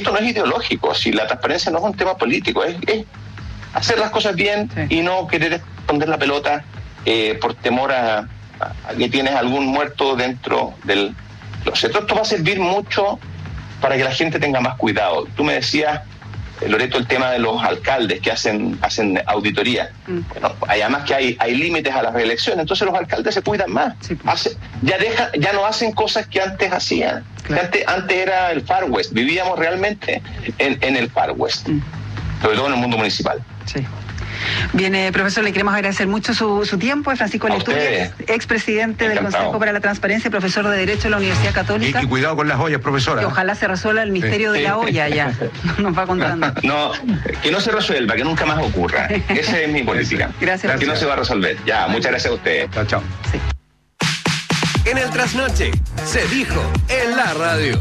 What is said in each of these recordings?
esto no es ideológico, si la transparencia no es un tema político, es hacer las cosas bien y no querer esconder la pelota por temor a que tienes algún muerto dentro del closet. Esto va a servir mucho para que la gente tenga más cuidado. Tú me decías, Loreto, el tema de los alcaldes que hacen auditoría. Bueno, además que hay límites a las reelecciones, entonces los alcaldes se cuidan más. Sí. Ya no hacen cosas que antes hacían. Claro. Antes era el Far West, vivíamos realmente en el Far West, sobre todo en el mundo municipal. Sí. Bien, profesor, le queremos agradecer mucho su tiempo. Es Francisco Leturiez, expresidente del Consejo para la Transparencia, profesor de Derecho de la Universidad Católica. Y cuidado con las ollas, profesora. Y ojalá se resuelva el misterio de la olla ya. Nos va contando. No, que no se resuelva, que nunca más ocurra. Esa es mi política. Gracias. Que no se va a resolver. Ya, muchas gracias a ustedes. Chao, chao. Sí. En el Trasnoche se dijo en la radio.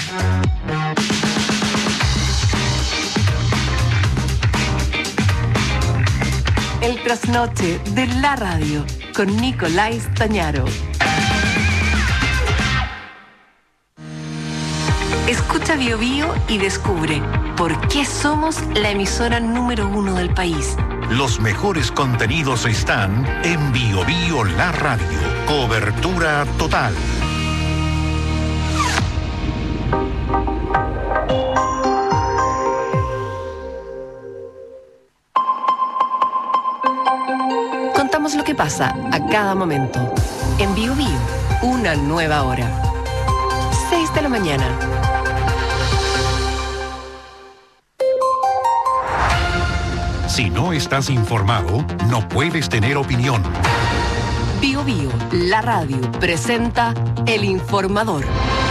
El Trasnoche de la radio con Nicolás Tañaro. Escucha Bio Bio y descubre por qué somos la emisora número 1 del país. Los mejores contenidos están en Bio Bio La Radio. Cobertura total. Contamos lo que pasa a cada momento. En Bio Bio, una nueva hora. 6 de la mañana. Si no estás informado, no puedes tener opinión. Bio Bio, la radio, presenta El Informador.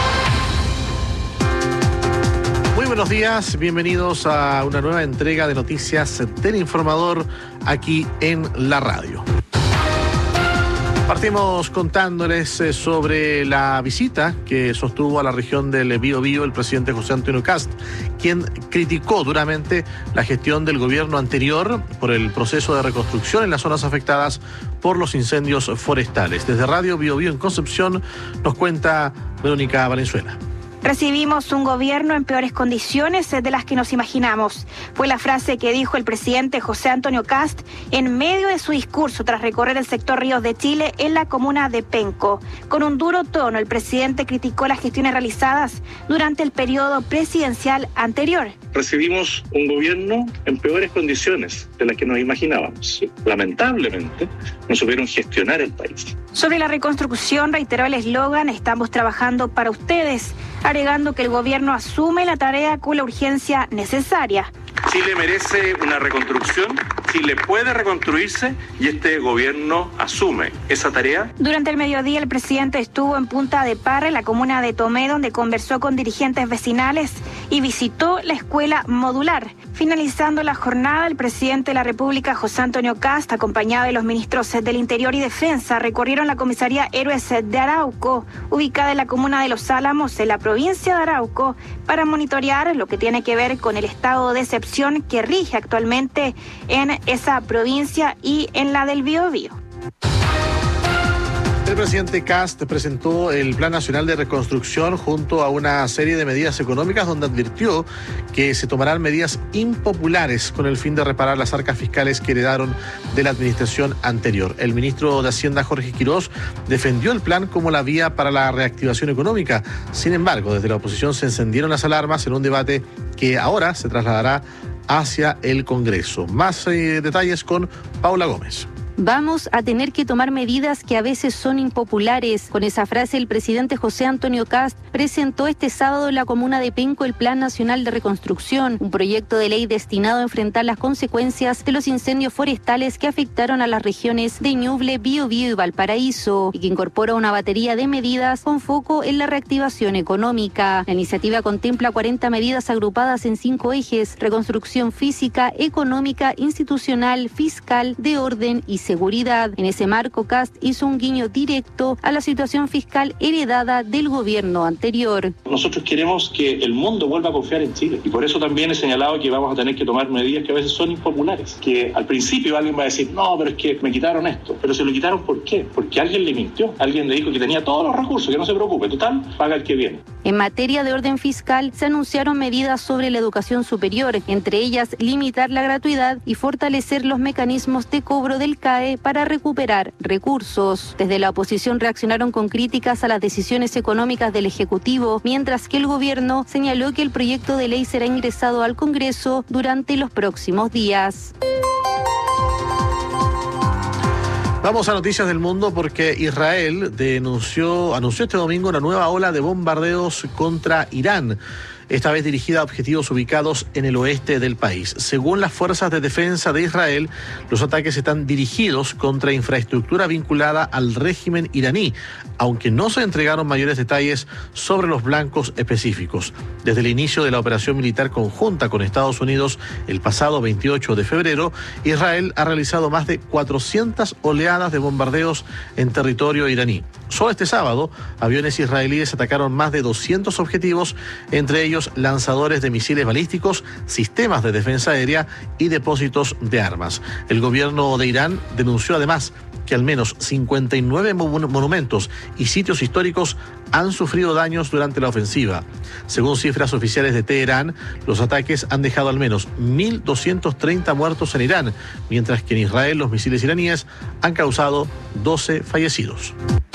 Muy buenos días, bienvenidos a una nueva entrega de noticias del Informador aquí en la radio. Partimos contándoles sobre la visita que sostuvo a la región del Biobío el presidente José Antonio Kast, quien criticó duramente la gestión del gobierno anterior por el proceso de reconstrucción en las zonas afectadas por los incendios forestales. Desde Radio Biobío en Concepción nos cuenta Verónica Valenzuela. Recibimos un gobierno en peores condiciones de las que nos imaginamos. Fue la frase que dijo el presidente José Antonio Kast en medio de su discurso tras recorrer el sector Ríos de Chile en la comuna de Penco. Con un duro tono, el presidente criticó las gestiones realizadas durante el periodo presidencial anterior. Recibimos un gobierno en peores condiciones de las que nos imaginábamos. Lamentablemente, no supieron gestionar el país. Sobre la reconstrucción, reiteró el eslogan "Estamos trabajando para ustedes", agregando que el gobierno asume la tarea con la urgencia necesaria. Chile merece una reconstrucción, Chile puede reconstruirse y este gobierno asume esa tarea. Durante el mediodía el presidente estuvo en Punta de Parra, en la comuna de Tomé, donde conversó con dirigentes vecinales y visitó la escuela modular. Finalizando la jornada, el presidente de la República, José Antonio Kast, acompañado de los ministros del Interior y Defensa, recorrieron la comisaría Héroes de Arauco, ubicada en la comuna de Los Álamos, en la provincia de Arauco, para monitorear lo que tiene que ver con el estado de excepción que rige actualmente en esa provincia y en la del Biobío. El presidente Kast presentó el Plan Nacional de Reconstrucción junto a una serie de medidas económicas donde advirtió que se tomarán medidas impopulares con el fin de reparar las arcas fiscales que heredaron de la administración anterior. El ministro de Hacienda, Jorge Quirós, defendió el plan como la vía para la reactivación económica. Sin embargo, desde la oposición se encendieron las alarmas en un debate que ahora se trasladará hacia el Congreso. Más detalles con Paula Gómez. Vamos a tener que tomar medidas que a veces son impopulares. Con esa frase, el presidente José Antonio Kast presentó este sábado en la comuna de Penco el Plan Nacional de Reconstrucción, un proyecto de ley destinado a enfrentar las consecuencias de los incendios forestales que afectaron a las regiones de Ñuble, Biobío y Valparaíso, y que incorpora una batería de medidas con foco en la reactivación económica. La iniciativa contempla 40 medidas agrupadas en 5 ejes: reconstrucción física, económica, institucional, fiscal, de orden y seguridad. En ese marco, Kast hizo un guiño directo a la situación fiscal heredada del gobierno anterior. Nosotros queremos que el mundo vuelva a confiar en Chile y por eso también he señalado que vamos a tener que tomar medidas que a veces son impopulares, que al principio alguien va a decir, no, pero es que me quitaron esto, pero se lo quitaron ¿por qué? Porque alguien le mintió, alguien le dijo que tenía todos los recursos, que no se preocupe, total, paga el que viene. En materia de orden fiscal, se anunciaron medidas sobre la educación superior, entre ellas limitar la gratuidad y fortalecer los mecanismos de cobro del CAE para recuperar recursos. Desde la oposición reaccionaron con críticas a las decisiones económicas del Ejecutivo, mientras que el gobierno señaló que el proyecto de ley será ingresado al Congreso durante los próximos días. Vamos a noticias del mundo porque Israel anunció este domingo una nueva ola de bombardeos contra Irán, esta vez dirigida a objetivos ubicados en el oeste del país. Según las fuerzas de defensa de Israel, los ataques están dirigidos contra infraestructura vinculada al régimen iraní, aunque no se entregaron mayores detalles sobre los blancos específicos. Desde el inicio de la operación militar conjunta con Estados Unidos el pasado 28 de febrero, Israel ha realizado más de 400 oleadas de bombardeos en territorio iraní. Solo este sábado, aviones israelíes atacaron más de 200 objetivos, entre ellos lanzadores de misiles balísticos, sistemas de defensa aérea y depósitos de armas. El gobierno de Irán denunció además que al menos 59 monumentos y sitios históricos han sufrido daños durante la ofensiva. Según cifras oficiales de Teherán, los ataques han dejado al menos 1.230 muertos en Irán, mientras que en Israel los misiles iraníes han causado 12 fallecidos.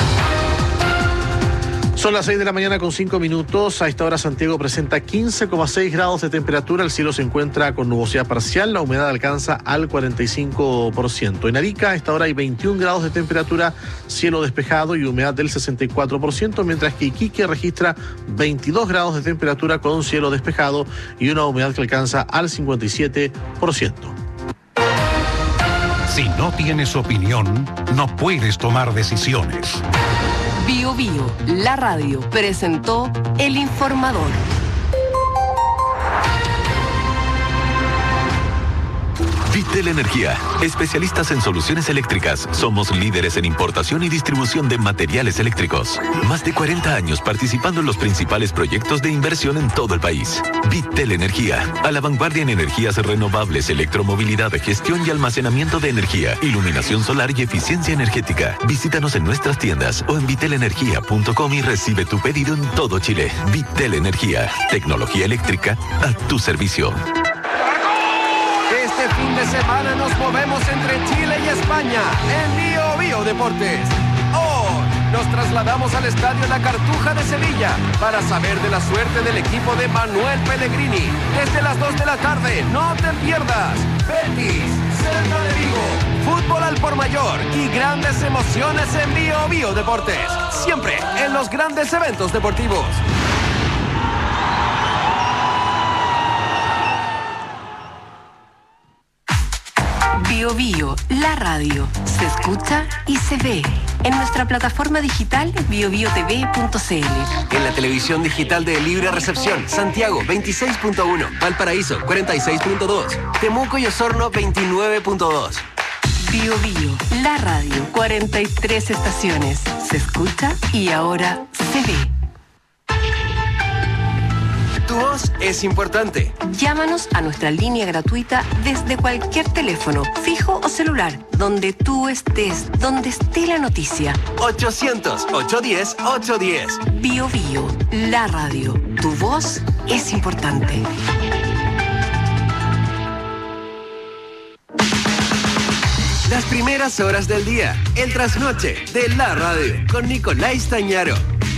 Son las 6 de la mañana con 5 minutos. A esta hora Santiago presenta 15,6 grados de temperatura. El cielo se encuentra con nubosidad parcial. La humedad alcanza al 45%. En Arica a esta hora hay 21 grados de temperatura, cielo despejado y humedad del 64%, mientras que Iquique registra 22 grados de temperatura con cielo despejado y una humedad que alcanza al 57%. Si no tienes opinión, no puedes tomar decisiones. Bio Bio, la radio, presentó El Informador. Vitel Energía, especialistas en soluciones eléctricas. Somos líderes en importación y distribución de materiales eléctricos. Más de 40 años participando en los principales proyectos de inversión en todo el país. Vitel Energía, a la vanguardia en energías renovables, electromovilidad, gestión y almacenamiento de energía, iluminación solar y eficiencia energética. Visítanos en nuestras tiendas o en vitelenergia.com y recibe tu pedido en todo Chile. Vitel Energía, tecnología eléctrica a tu servicio. Este fin de semana nos movemos entre Chile y España en Bio Bio Deportes. Hoy nos trasladamos al Estadio La Cartuja de Sevilla para saber de la suerte del equipo de Manuel Pellegrini. Desde las 2 de la tarde, no te pierdas. Betis, Celta de Vigo, fútbol al por mayor y grandes emociones en Bio Bio Deportes. Siempre en los grandes eventos deportivos. Bio Bio, la radio, se escucha y se ve. En nuestra plataforma digital biobiotv.cl. En la televisión digital de Libre Recepción, Santiago 26.1, Valparaíso 46.2, Temuco y Osorno 29.2. Bio Bio, la radio, 43 estaciones, se escucha y ahora se ve. Tu voz es importante. Llámanos a nuestra línea gratuita desde cualquier teléfono, fijo o celular, donde tú estés, donde esté la noticia. 800-810-810. Bio Bio, la radio. Tu voz es importante. Las primeras horas del día, el trasnoche de la radio, con Nicolás Tañaro.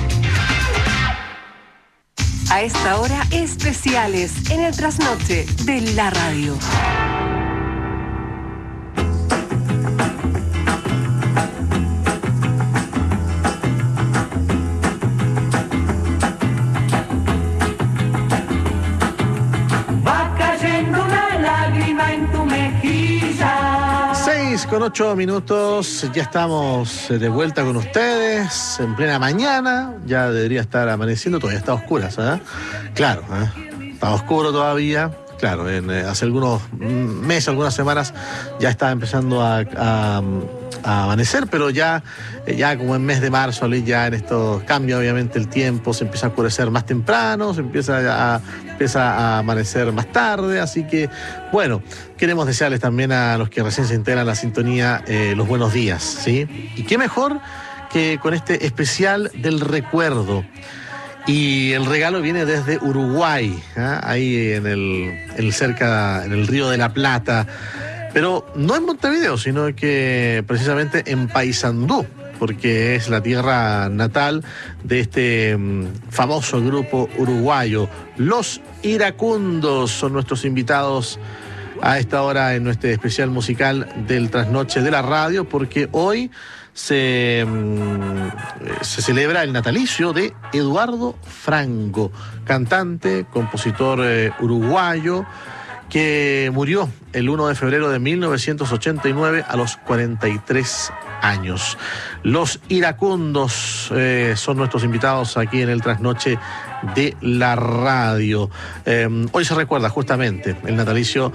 A esta hora, especiales en el trasnoche de la radio. Va cayendo una lágrima en tu mejilla. 6:08, ya estamos de vuelta con ustedes en plena mañana. Ya debería estar amaneciendo, todavía está oscura, ¿sabes? Claro, está oscuro todavía. claro. Hace algunos meses, algunas semanas, ya está empezando a amanecer, pero ya como en mes de marzo, ya en estos cambia obviamente el tiempo, se empieza a oscurecer más temprano, empieza a amanecer más tarde, así que, bueno, queremos desearles también a los que recién se integran a la sintonía los buenos días, ¿sí? Y qué mejor que con este especial del recuerdo. Y el regalo viene desde Uruguay, ahí en el Río de la Plata, pero no en Montevideo, sino que precisamente en Paysandú, porque es la tierra natal de este famoso grupo uruguayo. Los Iracundos son nuestros invitados a esta hora en nuestro especial musical del Trasnoche de la Radio, porque hoy se celebra el natalicio de Eduardo Franco, cantante, compositor uruguayo, que murió el 1 de febrero de 1989 a los 43 años. Los Iracundos son nuestros invitados aquí en el Trasnoche de la Radio. Hoy se recuerda justamente el natalicio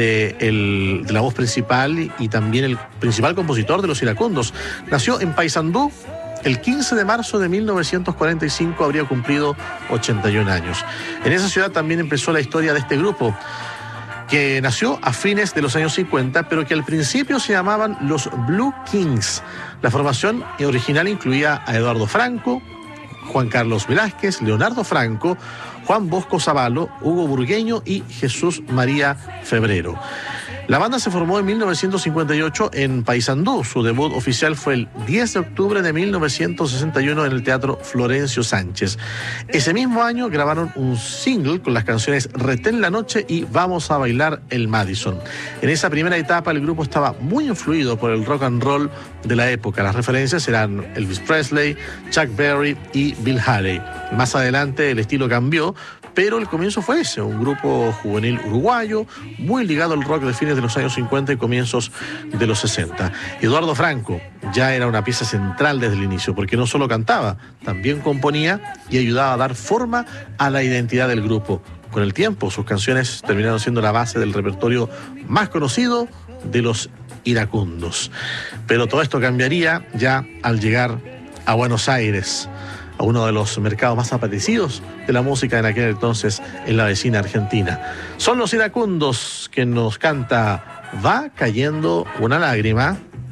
de la voz principal y también el principal compositor de los Iracundos. Nació en Paysandú el 15 de marzo de 1945, habría cumplido 81 años. En esa ciudad también empezó la historia de este grupo, que nació a fines de los años 50, pero que al principio se llamaban los Blue Kings. La formación original incluía a Eduardo Franco, Juan Carlos Velázquez, Leonardo Franco, Juan Bosco Zavallo, Hugo Burgueño y Jesús María Febrero. La banda se formó en 1958 en Paysandú. Su debut oficial fue el 10 de octubre de 1961 en el Teatro Florencio Sánchez. Ese mismo año grabaron un single con las canciones Retén la Noche y Vamos a Bailar el Madison. En esa primera etapa el grupo estaba muy influido por el rock and roll de la época. Las referencias eran Elvis Presley, Chuck Berry y Bill Haley. Más adelante el estilo cambió, pero el comienzo fue ese, un grupo juvenil uruguayo, muy ligado al rock de fines de los años 50 y comienzos de los 60. Eduardo Franco ya era una pieza central desde el inicio, porque no solo cantaba, también componía y ayudaba a dar forma a la identidad del grupo. Con el tiempo, sus canciones terminaron siendo la base del repertorio más conocido de los Iracundos. Pero todo esto cambiaría ya al llegar a Buenos Aires, a uno de los mercados más apetecidos de la música en aquel entonces en la vecina Argentina. Son los Iracundos que nos canta Va cayendo una lágrima.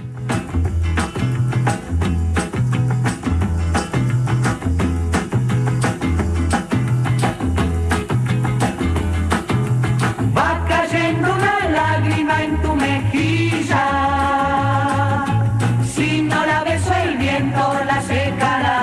Va cayendo una lágrima en tu mejilla, si no la beso el viento la secará.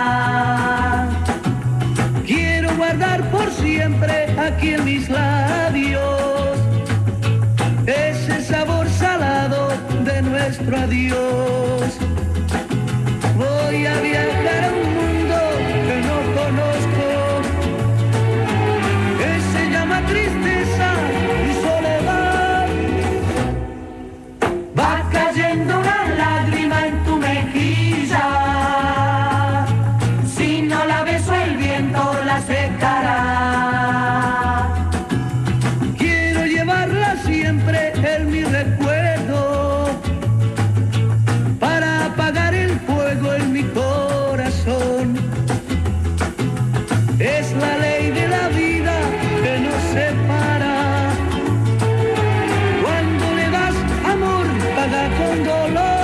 Por siempre aquí en mis labios ese sabor salado de nuestro adiós. Voy a viajar a un mundo que no conozco, que se llama tristeza y soledad. Va cayendo una lágrima en tu mejilla, si no la beso el viento la secará. Quiero llevarla siempre en mi recuerdo para apagar el fuego en mi corazón. Es la ley de la vida que nos separa. Cuando le das amor, paga con dolor.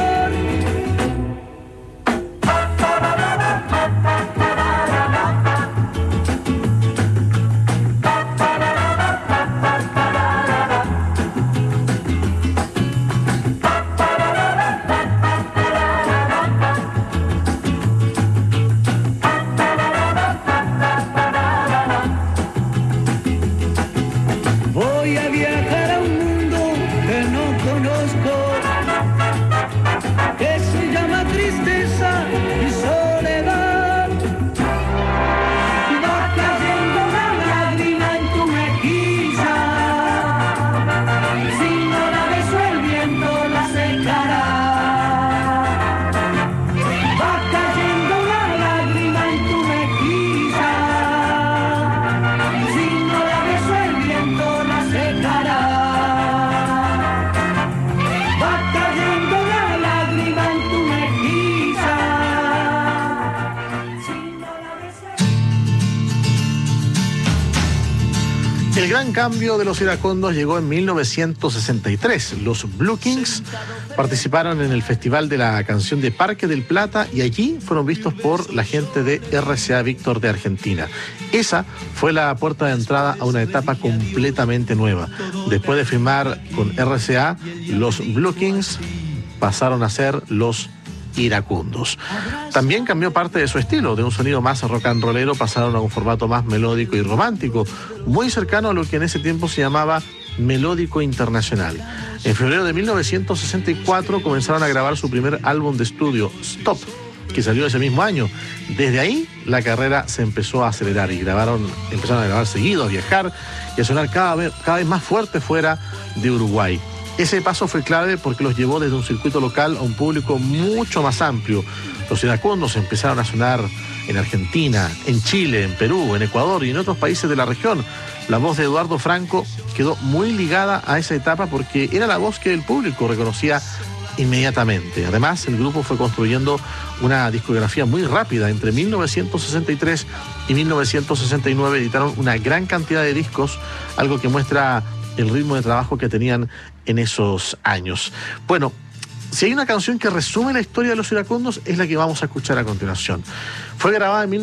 La el gran cambio de los iracundos llegó en 1963. Los Blue Kings participaron en el Festival de la Canción de Parque del Plata y allí fueron vistos por la gente de RCA Víctor de Argentina. Esa fue la puerta de entrada a una etapa completamente nueva. Después de firmar con RCA, los Blue Kings pasaron a ser los iracundos. También cambió parte de su estilo, de un sonido más rock and rollero pasaron a un formato más melódico y romántico, muy cercano a lo que en ese tiempo se llamaba melódico internacional. En febrero de 1964 comenzaron a grabar su primer álbum de estudio, Stop, que salió ese mismo año. Desde ahí la carrera se empezó a acelerar y empezaron a grabar seguido, a viajar y a sonar cada vez más fuerte fuera de Uruguay. Ese paso fue clave porque los llevó desde un circuito local a un público mucho más amplio. Los iracundos empezaron a sonar en Argentina, en Chile, en Perú, en Ecuador y en otros países de la región. La voz de Eduardo Franco quedó muy ligada a esa etapa porque era la voz que el público reconocía inmediatamente. Además, el grupo fue construyendo una discografía muy rápida. Entre 1963 y 1969 editaron una gran cantidad de discos, algo que muestra el ritmo de trabajo que tenían en esos años. Bueno, si hay una canción que resume la historia de los iracundos, es la que vamos a escuchar a continuación. Fue grabada en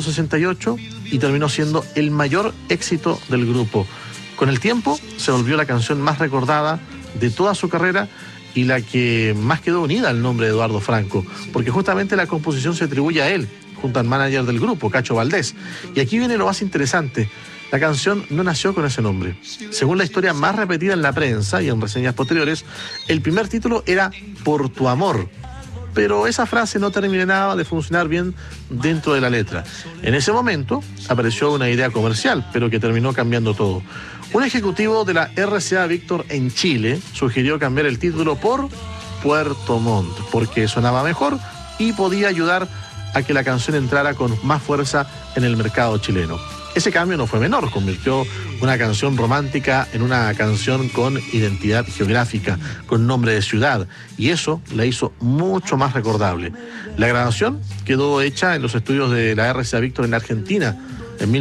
1968 y terminó siendo el mayor éxito del grupo. Con el tiempo se volvió la canción más recordada de toda su carrera y la que más quedó unida al nombre de Eduardo Franco, porque justamente la composición se atribuye a él, junto al manager del grupo, Cacho Valdés. Y aquí viene lo más interesante. La canción no nació con ese nombre. Según la historia más repetida en la prensa y en reseñas posteriores, el primer título era Por tu amor, pero esa frase no terminaba de funcionar bien dentro de la letra. En ese momento apareció una idea comercial, pero que terminó cambiando todo. Un ejecutivo de la RCA Víctor en Chile sugirió cambiar el título por Puerto Montt, porque sonaba mejor y podía ayudar a que la canción entrara con más fuerza en el mercado chileno. Ese cambio no fue menor, convirtió una canción romántica en una canción con identidad geográfica, con nombre de ciudad, y eso la hizo mucho más recordable. La grabación quedó hecha en los estudios de la RCA Víctor en Argentina en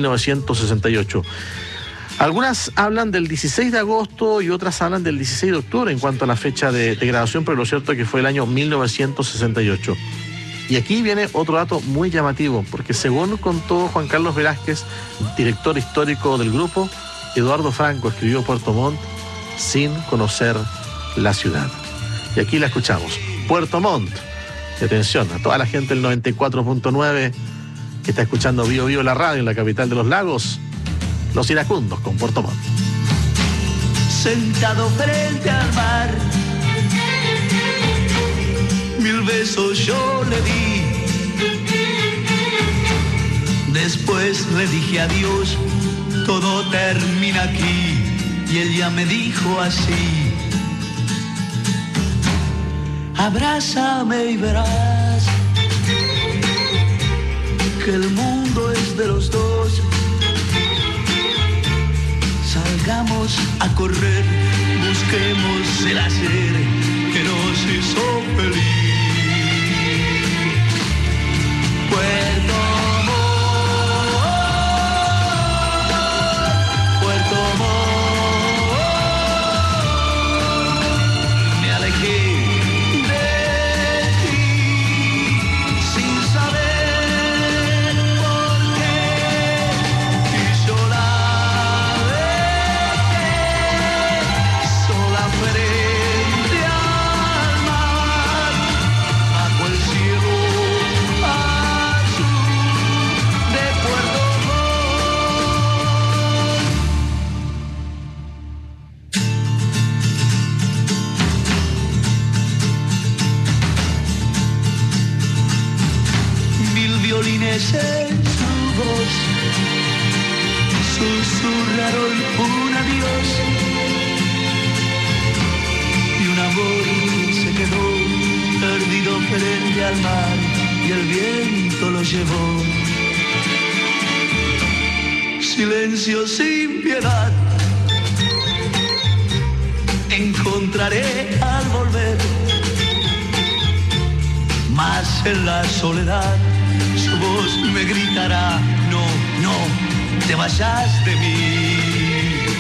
1968. Algunas hablan del 16 de agosto y otras hablan del 16 de octubre en cuanto a la fecha de grabación, pero lo cierto es que fue el año 1968. Y aquí viene otro dato muy llamativo, porque según contó Juan Carlos Velázquez, director histórico del grupo, Eduardo Franco escribió Puerto Montt sin conocer la ciudad. Y aquí la escuchamos, Puerto Montt. Y atención a toda la gente del 94.9 que está escuchando Bío Bío la radio en la capital de los lagos, los iracundos con Puerto Montt. Sentado frente al mar, mil besos yo le di, después le dije adiós, todo termina aquí, y ella me dijo así: abrázame y verás que el mundo es de los dos, salgamos a correr, busquemos el hacer que nos hizo feliz. Puerto Montt, Puerto Montt, me alejé de ti sin saber por qué, y sola dejé, sola frente al mar, bajo el cielo violines en su voz susurraron un adiós, y un amor se quedó perdido frente al mar, y el viento lo llevó. Silencio sin piedad encontraré al volver, mas en la soledad su voz me gritará: no, no te vayas de mí.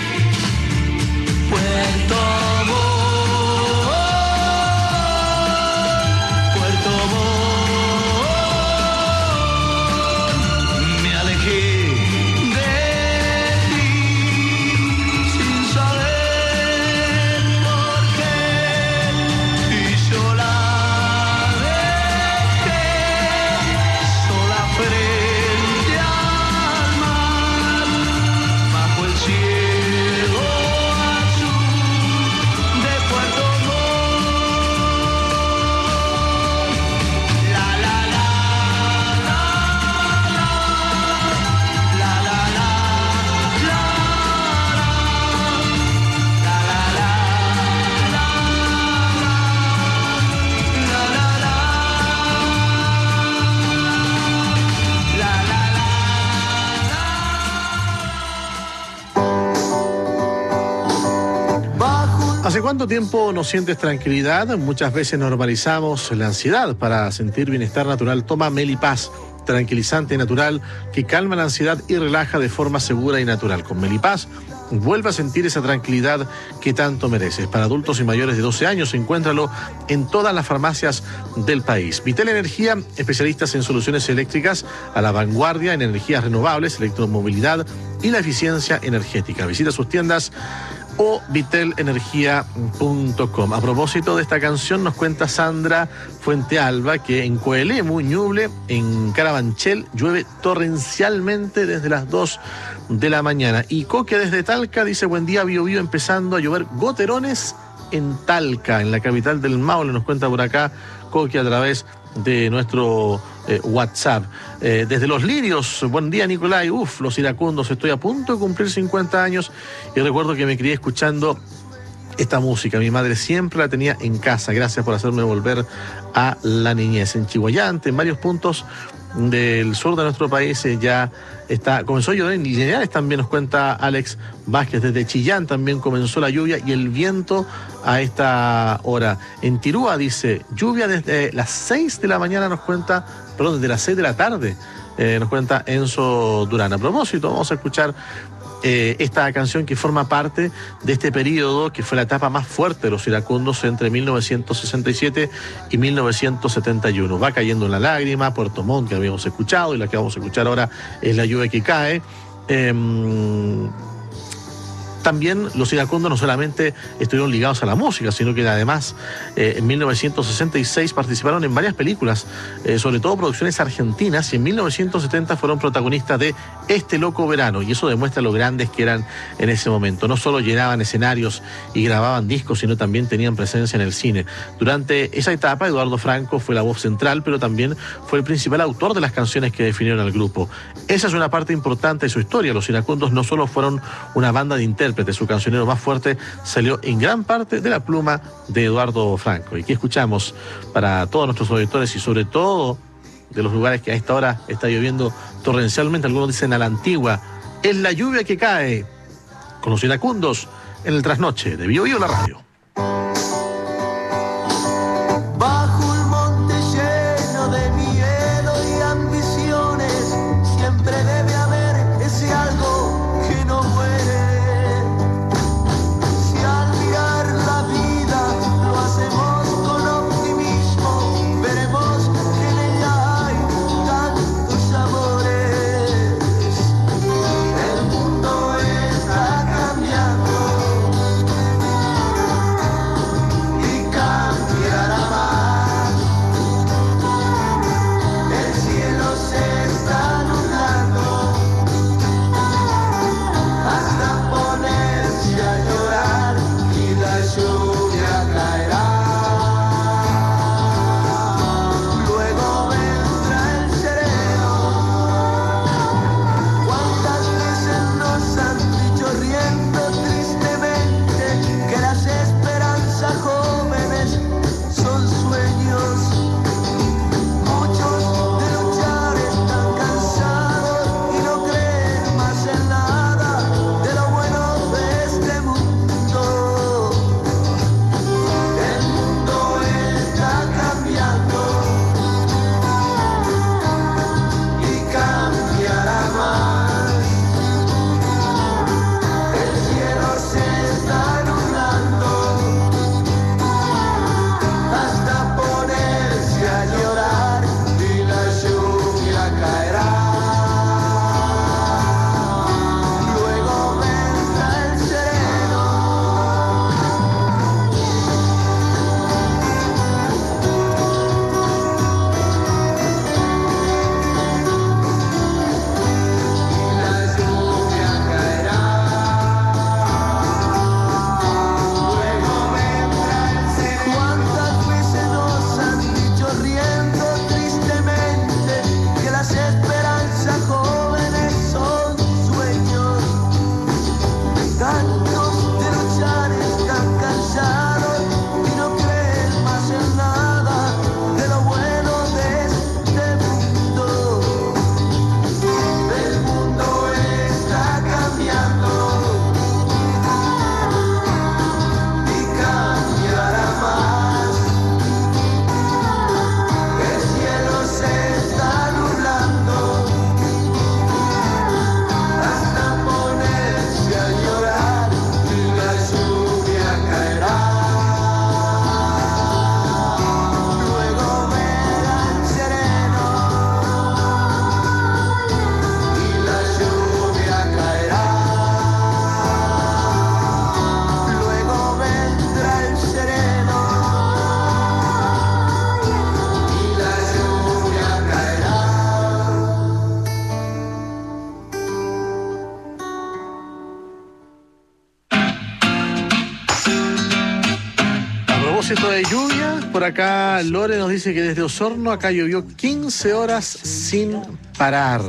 ¿Hace cuánto tiempo no sientes tranquilidad? Muchas veces normalizamos la ansiedad. Para sentir bienestar natural, toma Melipaz, tranquilizante natural que calma la ansiedad y relaja de forma segura y natural. Con Melipaz, vuelve a sentir esa tranquilidad que tanto mereces. Para adultos y mayores de 12 años, encuéntralo en todas las farmacias del país. Vitel Energía, especialistas en soluciones eléctricas a la vanguardia en energías renovables, electromovilidad y la eficiencia energética. Visita sus tiendas o vitelenergia.com. A propósito de esta canción, nos cuenta Sandra Fuentealba que en Coelemu, Ñuble, en Carabanchel, llueve torrencialmente desde las 2 de la mañana. Y Coque desde Talca dice: buen día, Bío Bío, empezando a llover goterones en Talca, en la capital del Maule. Nos cuenta por acá Coque a través de nuestro WhatsApp. Desde Los Lirios, buen día, Nicolai. Los iracundos, estoy a punto de cumplir 50 años y recuerdo que me crié escuchando esta música. Mi madre siempre la tenía en casa. Gracias por hacerme volver a la niñez. En Chihuayante, en varios puntos del sur de nuestro país comenzó a llover. En Linares también nos cuenta Alex Vázquez. Desde Chillán también comenzó la lluvia y el viento a esta hora. En Tirúa dice lluvia desde las 6 de la mañana, desde las 6 de la tarde, nos cuenta Enzo Durán. A propósito, vamos a escuchar esta canción que forma parte de este periodo que fue la etapa más fuerte de los iracundos entre 1967 y 1971. Va cayendo una lágrima, Puerto Montt, que habíamos escuchado, y la que vamos a escuchar ahora es La lluvia que cae. También los iracundos no solamente estuvieron ligados a la música, sino que además en 1966 participaron en varias películas, sobre todo producciones argentinas, y en 1970 fueron protagonistas de Este Loco Verano, y eso demuestra lo grandes que eran en ese momento. No solo llenaban escenarios y grababan discos, sino también tenían presencia en el cine. Durante esa etapa, Eduardo Franco fue la voz central, pero también fue el principal autor de las canciones que definieron al grupo. Esa es una parte importante de su historia. Los iracundos no solo fueron una banda de intérpretes, su cancionero más fuerte salió en gran parte de la pluma de Eduardo Franco. Y que escuchamos para todos nuestros auditores y sobre todo de los lugares que a esta hora está lloviendo torrencialmente, algunos dicen a la antigua, es La lluvia que cae, con los iracundos en el trasnoche de Bío Bío la radio. Bajo un monte lleno de miedo y ambiciones, siempre debe haber ese algo que no muere. propósito de lluvia, por acá Lore nos dice que desde Osorno acá llovió 15 horas sin parar.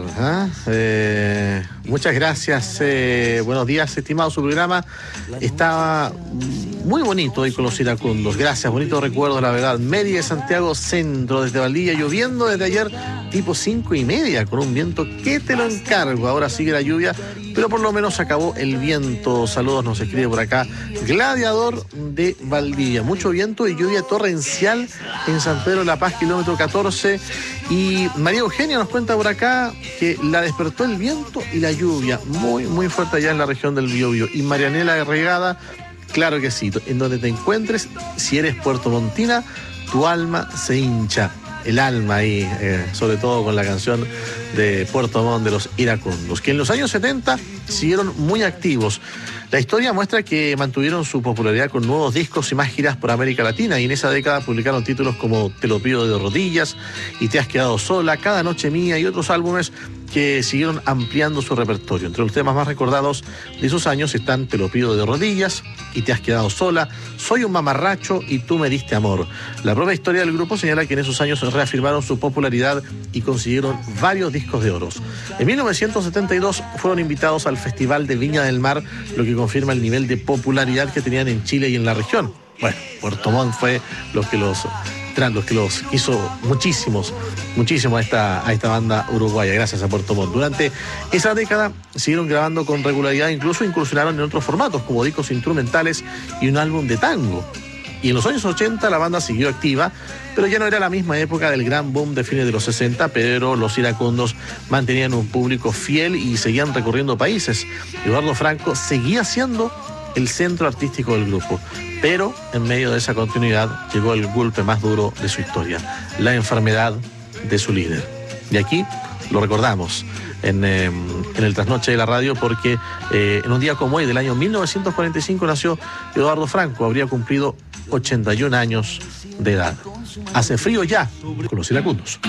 Muchas gracias. Buenos días, estimado. Su programa estaba muy bonito hoy con los iracundos. Gracias, bonito recuerdo, la verdad. Mérida de Santiago Centro, desde Valdivia, lloviendo desde ayer tipo 5:30, con un viento que te lo encargo. Ahora sigue la lluvia, pero por lo menos acabó el viento. Saludos, nos escribe por acá Gladiador de Valdivia. Mucho viento y lluvia torrencial en San Pedro La Paz, kilómetro 14. Y María Eugenia nos cuenta por acá que la despertó el viento y la lluvia muy, muy fuerte allá en la región del Biobío. Y Marianela Regada, claro que sí, en donde te encuentres, si eres puertomontina, tu alma se hincha. El alma ahí, sobre todo con la canción de Puerto Montt de los Iracundos, que en los años 70 siguieron muy activos. La historia muestra que mantuvieron su popularidad con nuevos discos y más giras por América Latina, y en esa década publicaron títulos como Te lo pido de rodillas y Te has quedado sola, Cada noche mía y otros álbumes que siguieron ampliando su repertorio. Entre los temas más recordados de esos años están Te lo pido de rodillas y Te has quedado sola, Soy un mamarracho y Tú me diste amor. La propia historia del grupo señala que en esos años reafirmaron su popularidad y consiguieron varios discos de oro. En 1972 fueron invitados al Festival de Viña del Mar, lo que confirma el nivel de popularidad que tenían en Chile y en la región. Bueno, Puerto Montt fue los que los quiso muchísimo a esta banda uruguaya, gracias a Puerto Montt. Durante esa década siguieron grabando con regularidad, incluso incursionaron en otros formatos como discos instrumentales y un álbum de tango. Y en los años 80 la banda siguió activa, pero ya no era la misma época del gran boom de fines de los 60, pero los iracundos mantenían un público fiel y seguían recorriendo países. Eduardo Franco seguía siendo el centro artístico del grupo, pero en medio de esa continuidad llegó el golpe más duro de su historia, la enfermedad de su líder. Y aquí lo recordamos en el trasnoche de la radio, porque en un día como hoy del año 1945 nació Eduardo Franco, habría cumplido 81 años de edad. Hace frío ya con los iracundos.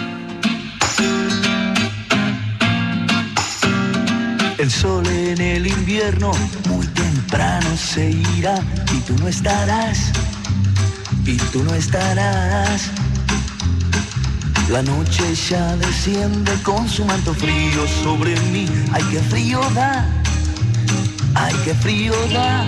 El sol en el invierno muy temprano se irá y tú no estarás, La noche ya desciende con su manto frío sobre mí. Ay, qué frío da, ay, qué frío da.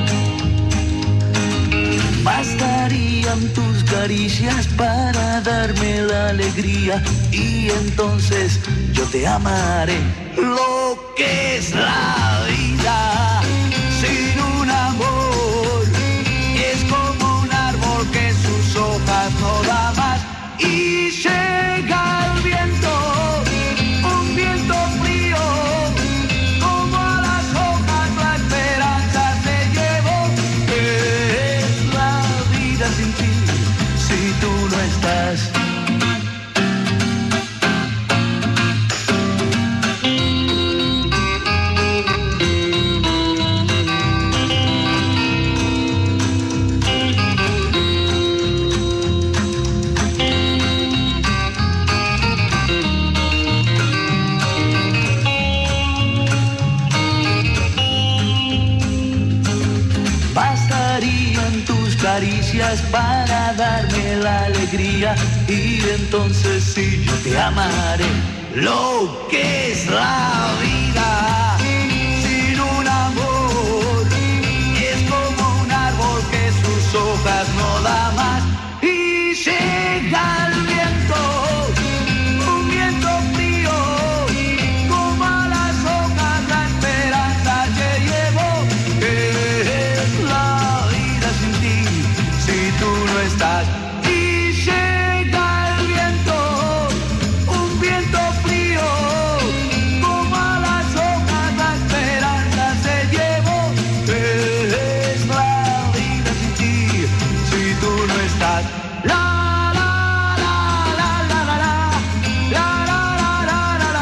Bastarían tus caricias para darme la alegría y entonces yo te amaré. Lo que es la vida sin un amor es como un árbol que sus hojas no da más y llega el viento, un viento frío, como a las hojas la esperanza se llevó. ¿Qué es la vida sin ti si tú no estás? Caricias para darme la alegría y entonces sí yo te amaré. Lo que es la vida sin un amor es como un árbol que sus hojas no da más y llega el viento, un viento frío, como a las hojas la esperanza se llevó. Es la vida sin ti si tú no estás. Y llega el viento, un viento frío, como a las hojas la esperanza se llevó. Es la vida sin ti si tú no estás. La la la la la la la la la la la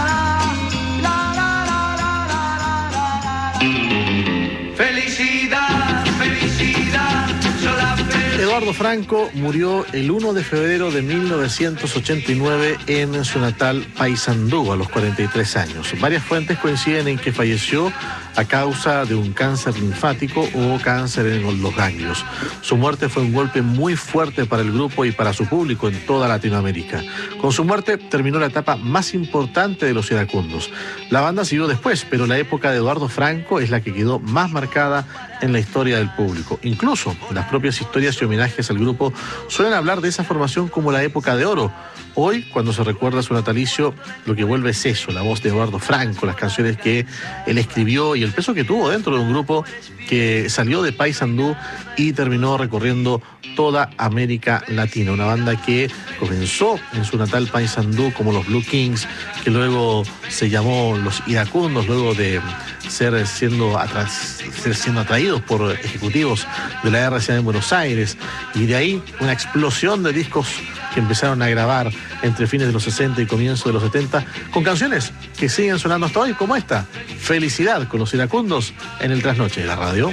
la la la. Felicidad, felicidad. Eduardo Franco murió el 1 de febrero de 1989 en su natal Paysandú a los 43 años. Varias fuentes coinciden en que falleció a causa de un cáncer linfático o cáncer en los ganglios. Su muerte fue un golpe muy fuerte para el grupo y para su público en toda Latinoamérica. Con su muerte terminó la etapa más importante de los iracundos. La banda siguió después, pero la época de Eduardo Franco es la que quedó más marcada en la historia del público. Incluso las propias historias y homenajes al grupo suelen hablar de esa formación como la época de oro. Hoy, cuando se recuerda su natalicio, lo que vuelve es eso, la voz de Eduardo Franco, las canciones que él escribió y el peso que tuvo dentro de un grupo que salió de Paysandú y terminó recorriendo toda América Latina. Una banda que comenzó en su natal Paysandú como los Blue Kings, que luego se llamó los Iracundos, luego de ser siendo atraídos por ejecutivos de la RCA en Buenos Aires, y de ahí una explosión de discos que empezaron a grabar entre fines de los 60 y comienzos de los 70, con canciones que siguen sonando hasta hoy, como esta, Felicidad, con los Iracundos en el Trasnoche de la Radio.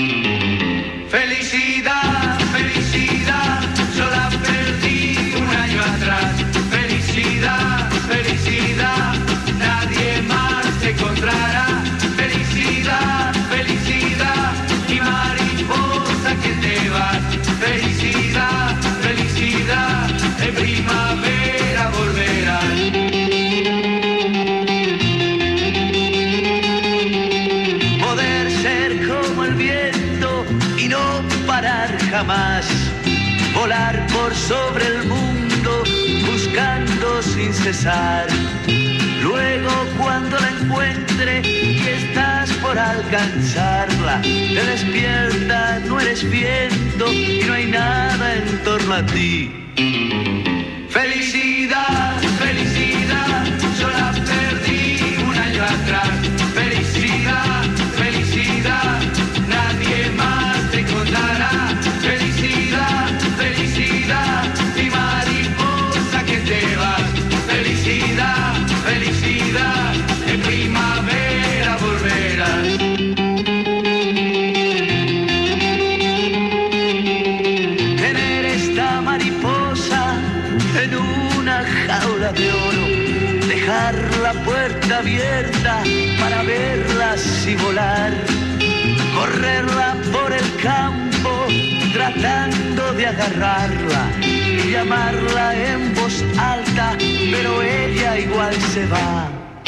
Felicidad, felicidad, yo la perdí un año atrás. Felicidad, felicidad, nadie más te encontrará. Felicidad, felicidad, mi mariposa que te vas. Felicidad, felicidad, en primavera volverás. Poder ser como el viento y no parar jamás, volar por sobre el mundo buscando sin cesar. Luego cuando la encuentre y estás por alcanzarla, te despierta, no eres viento y no hay nada en torno a ti. Felicidad, felicidad, yo la perdí un año atrás. Felicidad, felicidad, nadie más te encontrará. Felicidad, felicidad, mi mariposa que te vas. Felicidad, felicidad, en primavera volverás. Tener esta mariposa en una jaula de oro, dejar la puerta abierta para verlas y volar, correrla por el campo tratando de agarrarla y llamarla en voz alta, pero ella igual se va.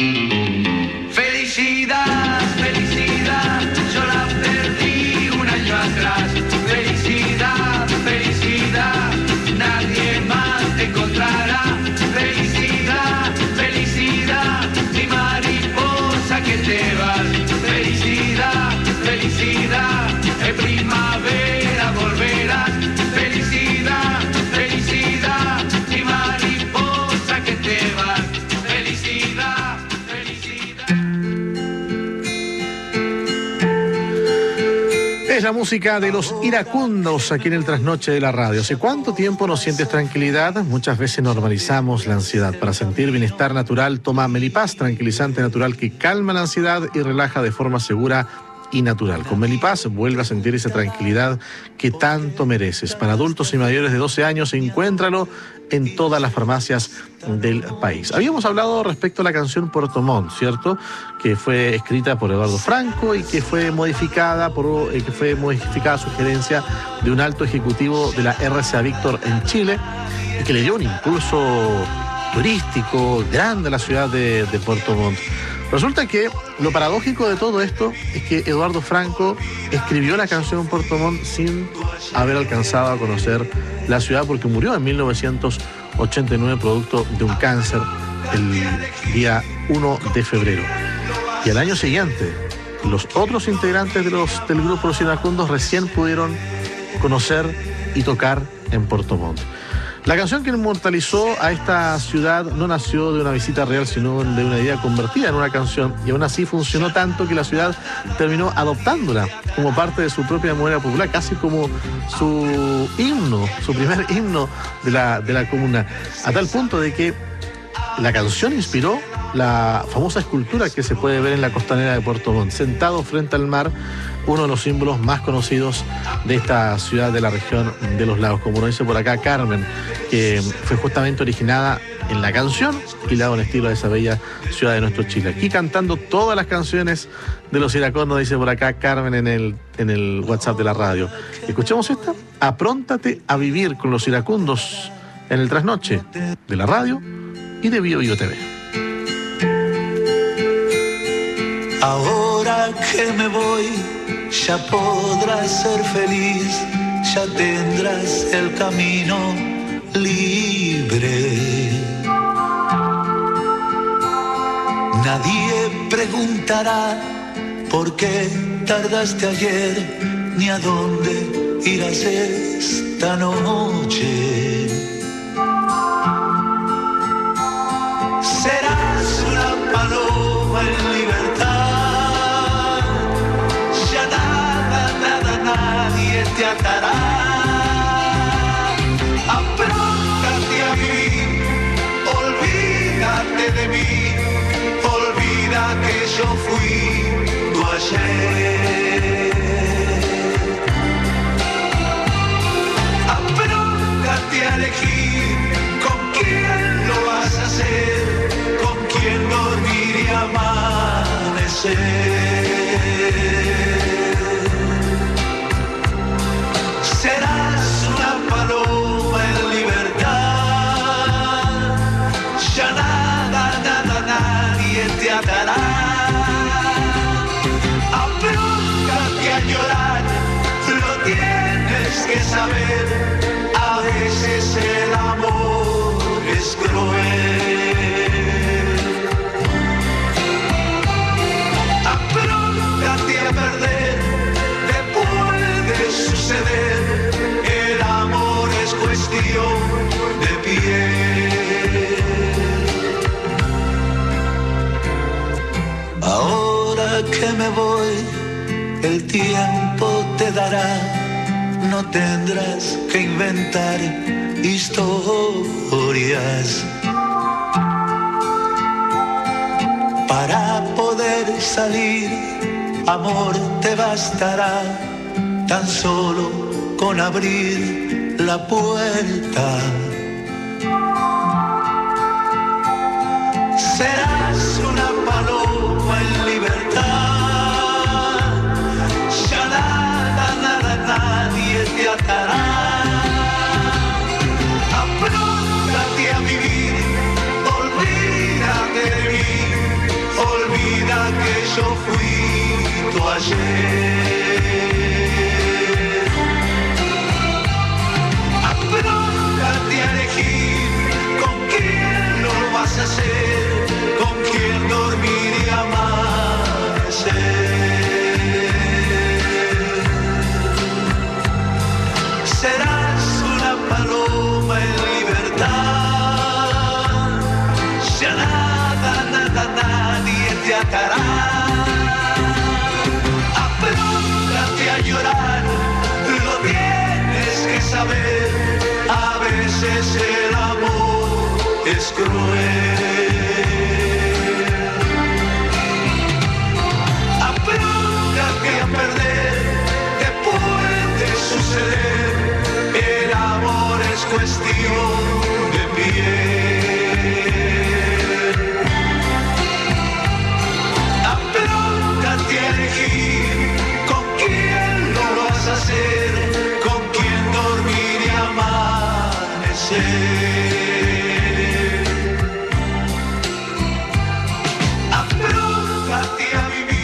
Felicidad, felicidad, yo la perdí un año atrás. Felicidad, felicidad, nadie más te encontrará. Felicidad, felicidad, mi mariposa que te vas. Felicidad, felicidad, en primavera volverás. Felicidad, felicidad, mi mariposa que te vas. Felicidad, felicidad. Es la música de los Iracundos aquí en el Trasnoche de la Radio. ¿Hace cuánto tiempo no sientes tranquilidad? Muchas veces normalizamos la ansiedad. Para sentir bienestar natural, toma Melipaz, tranquilizante natural que calma la ansiedad y relaja de forma segura y natural. Con Melipaz vuelve a sentir esa tranquilidad que tanto mereces. Para adultos y mayores de 12 años, encuéntralo en todas las farmacias del país. Habíamos hablado respecto a la canción Puerto Montt, ¿cierto? Que fue escrita por Eduardo Franco y que fue modificada a sugerencia de un alto ejecutivo de la RCA Víctor en Chile, y que le dio un impulso turístico grande a la ciudad de Puerto Montt. Resulta que lo paradójico de todo esto es que Eduardo Franco escribió la canción Puerto Montt sin haber alcanzado a conocer la ciudad, porque murió en 1989 producto de un cáncer el día 1 de febrero. Y al año siguiente, los otros integrantes del grupo Los Iracundos recién pudieron conocer y tocar en Puerto Montt. La canción que inmortalizó a esta ciudad no nació de una visita real, sino de una idea convertida en una canción, y aún así funcionó tanto que la ciudad terminó adoptándola como parte de su propia memoria popular, casi como su himno, su primer himno de la comuna, a tal punto de que la canción inspiró la famosa escultura que se puede ver en la costanera de Puerto Montt, sentado frente al mar, uno de los símbolos más conocidos de esta ciudad de la región de los lagos, como nos dice por acá Carmen, que fue justamente originada en la canción y la en estilo de esa bella ciudad de nuestro Chile. Aquí cantando todas las canciones de los iracundos, dice por acá Carmen en el WhatsApp de la radio. Escuchemos esta, Apróntate a vivir con los iracundos en el trasnoche de la radio y de Bio Bio TV. Ahora que me voy, ya podrás ser feliz, ya tendrás el camino libre. Nadie preguntará por qué tardaste ayer, ni a dónde irás esta noche. Serás una paloma en libertad, ya nada, nadie te atará. Apróntate a vivir, olvídate de mí, olvida que yo fui tu ayer. Apróntate a elegir con quién lo vas a hacer, con quién dormir y amanecer. Serás una paloma en libertad, ya nada, nadie te atará. Apróntate a llorar, lo tienes que saber, a veces el amor es cruel. Apróntate a perder, te puede suceder, el amor es cuestión de piel. Ahora que me voy, el tiempo te dará, no tendrás que inventar historias. Para poder salir, amor, te bastará tan solo con abrir la puerta. Serás una paloma en libertad, ya nada, nadie te atará. Apróntate a vivir, olvídate de mí, olvida que yo fui tu ayer. Apróntate a elegir con quién lo vas a hacer, con quién dormir y amanecer. Serás una paloma en libertad, ya nada, nadie te atará. Apróntate a llorar, lo tienes que saber, a veces el amor es cruel. Apróntate a perder, te puede suceder, el amor es cuestión de piel. Apróntate a elegir con quién lo vas a hacer, con quién dormir y amanecer. Apróntate a vivir.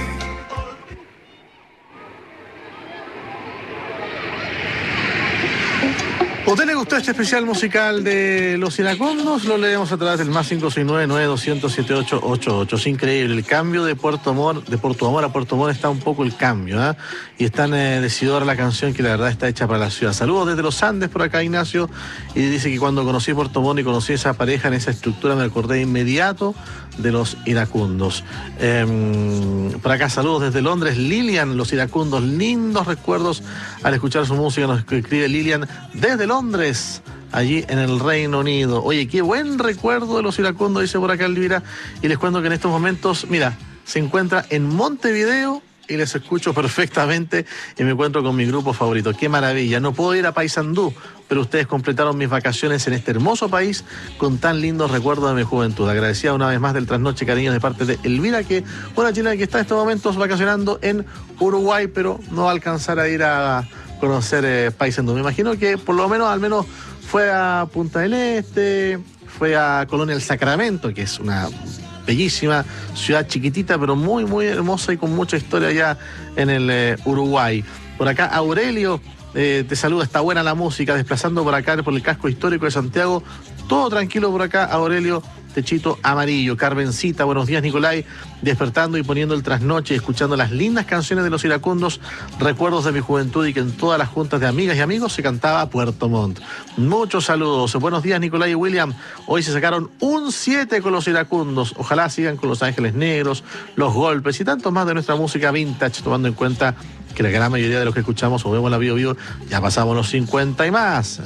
¿A usted le gustó este especial musical de Los Iracundos? Lo leemos a través del más 569-9200-7888. Es increíble, el cambio de Puerto Amor a Puerto Montt está un poco el cambio, ¿eh? Y es tan decidora la canción que la verdad está hecha para la ciudad. Saludos desde los Andes por acá, Ignacio, y dice que cuando conocí Puerto Montt y conocí esa pareja en esa estructura me acordé de inmediato de Los Iracundos. Por acá saludos desde Londres, Lilian, Los Iracundos, lindos recuerdos al escuchar su música, nos escribe Lilian desde Londres. allí en el Reino Unido. Oye, qué buen recuerdo de los iracundos, dice por acá Elvira, y les cuento que en estos momentos, mira, se encuentra en Montevideo y les escucho perfectamente y me encuentro con mi grupo favorito. ¡Qué maravilla! No puedo ir a Paysandú, pero ustedes completaron mis vacaciones en este hermoso país con tan lindos recuerdos de mi juventud. Agradecida una vez más del trasnoche, cariños de parte de Elvira, que una chilena que está en estos momentos vacacionando en Uruguay, pero no va a alcanzar a ir a conocer Paysandú. Me imagino que por lo menos, al menos fue a Punta del Este, fue a Colonia del Sacramento, que es una bellísima ciudad chiquitita, pero muy, muy hermosa y con mucha historia allá en el Uruguay. Por acá Aurelio te saluda, está buena la música, desplazando por acá por el casco histórico de Santiago. Todo tranquilo por acá, Aurelio, techito amarillo. Carmencita, buenos días, Nicolai, despertando y poniendo el trasnoche, escuchando las lindas canciones de los iracundos, recuerdos de mi juventud y que en todas las juntas de amigas y amigos se cantaba Puerto Montt. Muchos saludos. Buenos días, Nicolai y William. Hoy se sacaron un 7 con los iracundos. Ojalá sigan con Los Ángeles Negros, Los Golpes y tantos más de nuestra música vintage, tomando en cuenta que la gran mayoría de los que escuchamos o vemos la Bio Bio ya pasamos los 50 y más.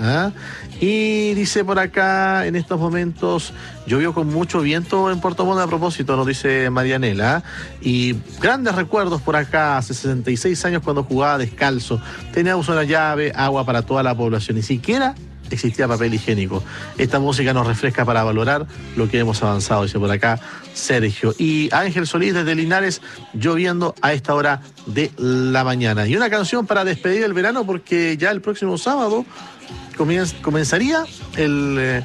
Y dice por acá, en estos momentos llovió con mucho viento en Puerto Montt a propósito, nos dice Marianela. Y grandes recuerdos por acá, hace 66 años cuando jugaba descalzo. Teníamos una llave, agua para toda la población, ni siquiera existía papel higiénico. Esta música nos refresca para valorar lo que hemos avanzado, dice por acá Sergio. Y Ángel Solís desde Linares, lloviendo a esta hora de la mañana. Y una canción para despedir el verano, porque ya el próximo sábado comenzaría el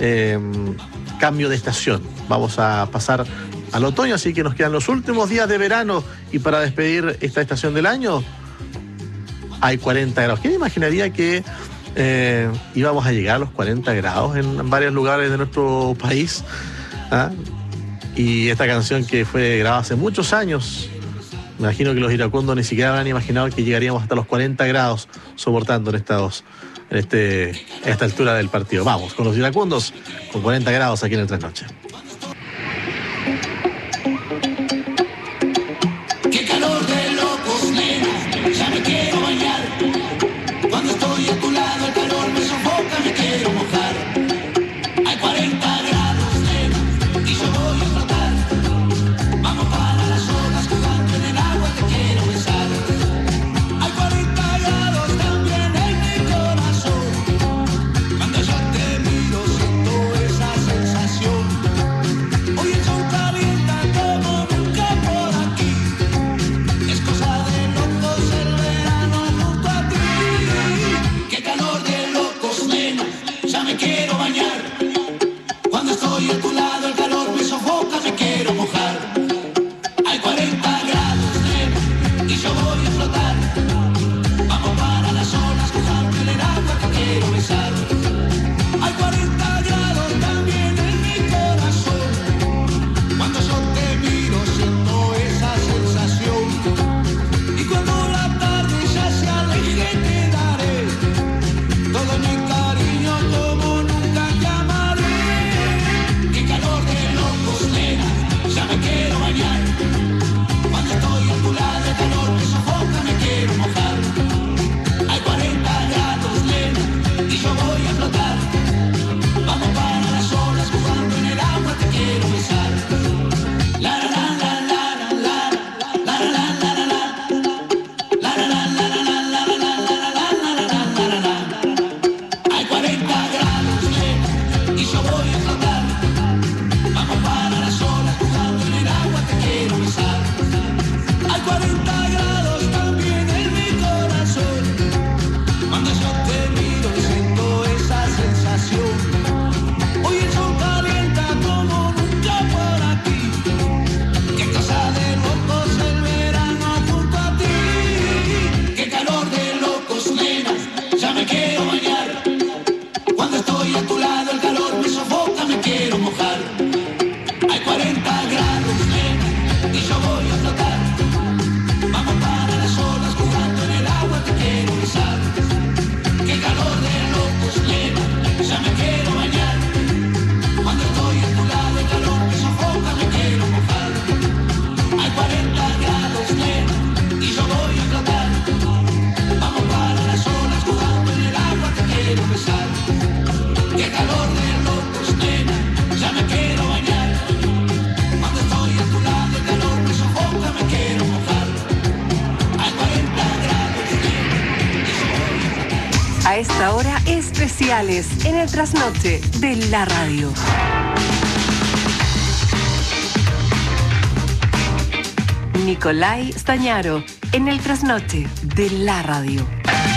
cambio de estación. Vamos a pasar al otoño, así que nos quedan los últimos días de verano, y para despedir esta estación del año hay 40 grados. ¿Quién imaginaría que íbamos a llegar a los 40 grados en varios lugares de nuestro país? Y esta canción, que fue grabada hace muchos años, me imagino que los iracundos ni siquiera habrán imaginado que llegaríamos hasta los 40 grados soportando en esta altura del partido. Vamos con los iracundos con 40 grados aquí en el Trasnoche. Qué calor de locos, nena, ya me quiero bañar. Cuando estoy a tu lado el calor me sofoca, me quiero mojar. Hay 40 grados, nena, y yo voy a flotar. Vamos para las olas, jugando en el agua, te quiero besar. Hay 40 grados también en mi corazón. Cuando yo te miro siento esa sensación. A esta hora, especiales en el trasnoche de la radio. Nicolai Stañaro en el trasnoche de la radio.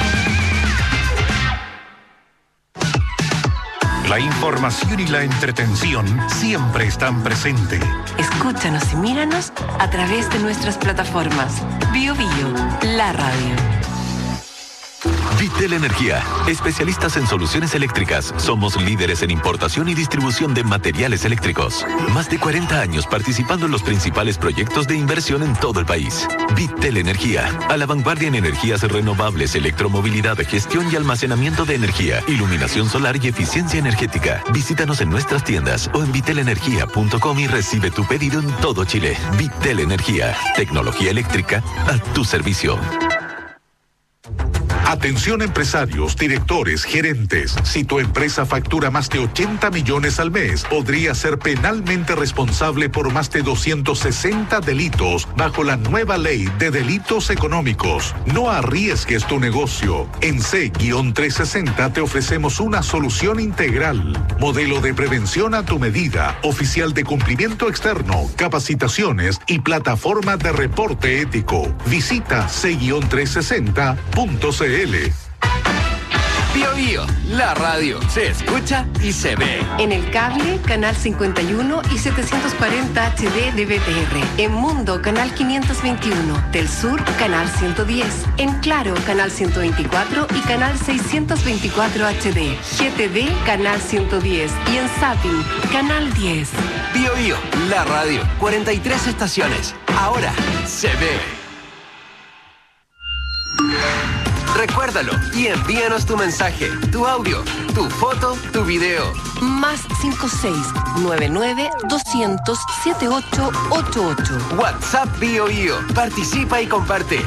La información y la entretención siempre están presentes. Escúchanos y míranos a través de nuestras plataformas. Bio Bio, la radio. Vitel Energía, especialistas en soluciones eléctricas. Somos líderes en importación y distribución de materiales eléctricos. Más de 40 años participando en los principales proyectos de inversión en todo el país. Vitel Energía, a la vanguardia en energías renovables, electromovilidad, gestión y almacenamiento de energía, iluminación solar y eficiencia energética. Visítanos en nuestras tiendas o en vitelenergia.com y recibe tu pedido en todo Chile. Vitel Energía, tecnología eléctrica a tu servicio. Atención empresarios, directores, gerentes. Si tu empresa factura más de 80 millones al mes, podría ser penalmente responsable por más de 260 delitos bajo la nueva ley de delitos económicos. No arriesgues tu negocio. En C-360 te ofrecemos una solución integral. Modelo de prevención a tu medida, oficial de cumplimiento externo, capacitaciones y plataforma de reporte ético. Visita C-360.cl. Bio Bio, la radio se escucha y se ve. En el cable, canal 51 y 740 HD de BTR. En Mundo, canal 521. Del Sur, canal 110. En Claro, canal 124 y canal 624 HD. GTV, canal 110. Y en Zapping, canal 10. Bio Bio, la radio, 43 estaciones. Ahora se ve. Recuérdalo y envíanos tu mensaje, tu audio, tu foto, tu video. Más 56-99-200-7888. WhatsApp Bio Bio. Participa y comparte.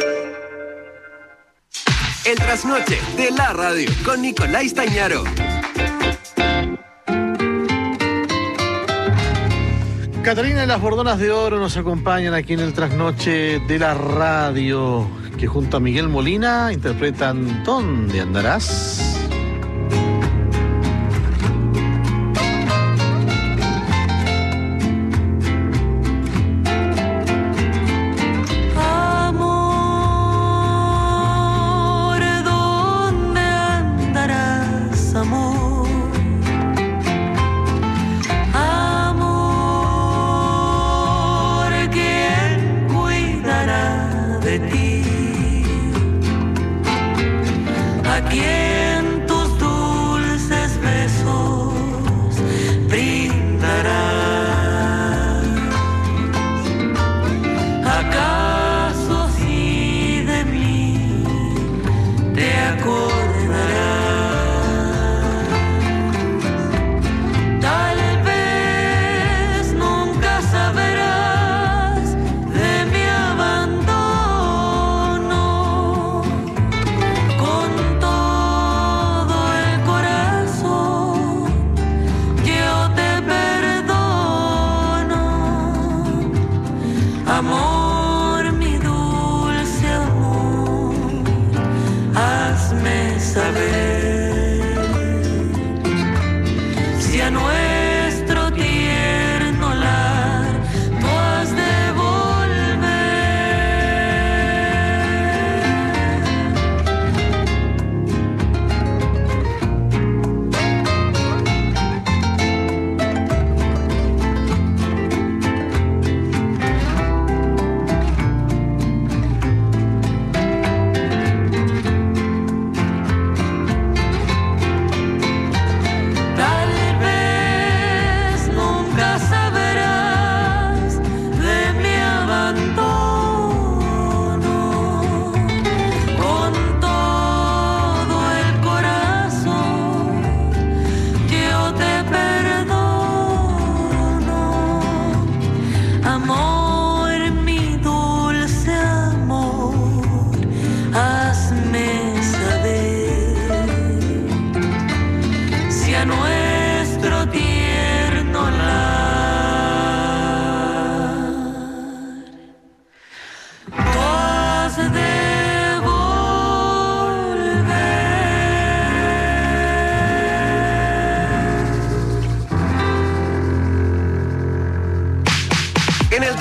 El trasnoche de la radio con Nicolai Stañaro. Catalina y las Bordonas de Oro nos acompañan aquí en el trasnoche de la radio, que junto a Miguel Molina interpretan ¿Dónde andarás?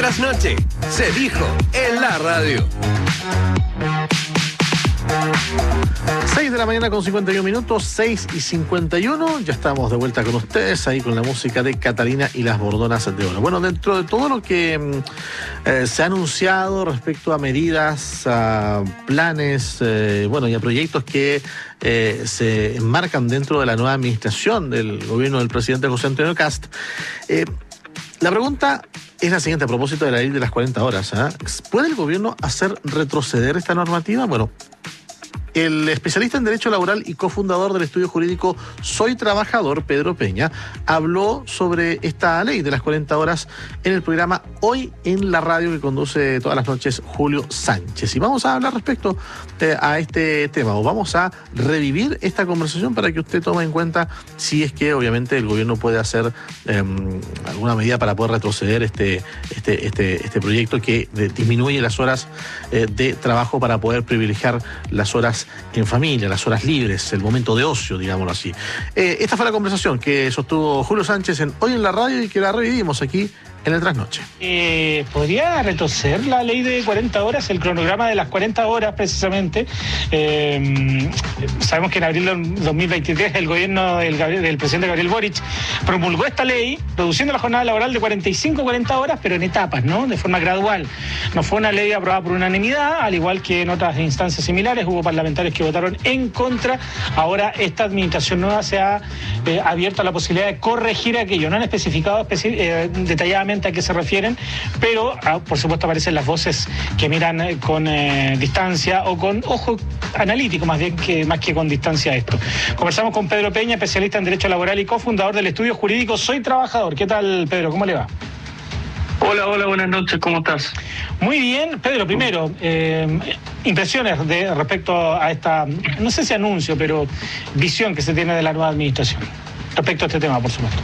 trasnoche. Se dijo en la radio. 6 de la mañana con 51 minutos, 6:51. Ya estamos de vuelta con ustedes ahí con la música de Catalina y las Bordonas de Oro. Bueno, dentro de todo lo que se ha anunciado respecto a medidas, a planes, y a proyectos que se enmarcan dentro de la nueva administración del gobierno del presidente José Antonio Kast, la pregunta es la siguiente a propósito de la ley de las 40 horas. ¿Puede el gobierno hacer retroceder esta normativa? Bueno, el especialista en Derecho Laboral y cofundador del estudio jurídico Soy Trabajador, Pedro Peña, habló sobre esta ley de las 40 horas en el programa Hoy en la Radio que conduce todas las noches Julio Sánchez. Y vamos a hablar respecto a este tema, o vamos a revivir esta conversación para que usted tome en cuenta si es que obviamente el gobierno puede hacer alguna medida para poder retroceder este proyecto que disminuye las horas de trabajo para poder privilegiar las horas en familia, las horas libres, el momento de ocio, digámoslo así. Esta fue la conversación que sostuvo Julio Sánchez en Hoy en la Radio y que la revivimos aquí en el Trasnoche. ¿Podría retroceder la ley de 40 horas, el cronograma de las 40 horas precisamente? Sabemos que en abril del 2023 el gobierno del presidente Gabriel Boric promulgó esta ley, reduciendo la jornada laboral de 45 a 40 horas, pero en etapas, ¿no? De forma gradual. No fue una ley aprobada por unanimidad, al igual que en otras instancias similares, hubo parlamentarios que votaron en contra. Ahora esta administración nueva se ha abierto a la posibilidad de corregir aquello. No han especificado detalladamente a qué se refieren, pero por supuesto aparecen las voces que miran con distancia o con ojo analítico más que con distancia a esto. Conversamos con Pedro Peña, especialista en Derecho Laboral y cofundador del estudio jurídico Soy Trabajador. ¿Qué tal, Pedro? ¿Cómo le va? Hola, buenas noches, ¿cómo estás? Muy bien. Pedro, primero, impresiones respecto a esta, no sé si anuncio, pero visión que se tiene de la nueva administración respecto a este tema, por supuesto.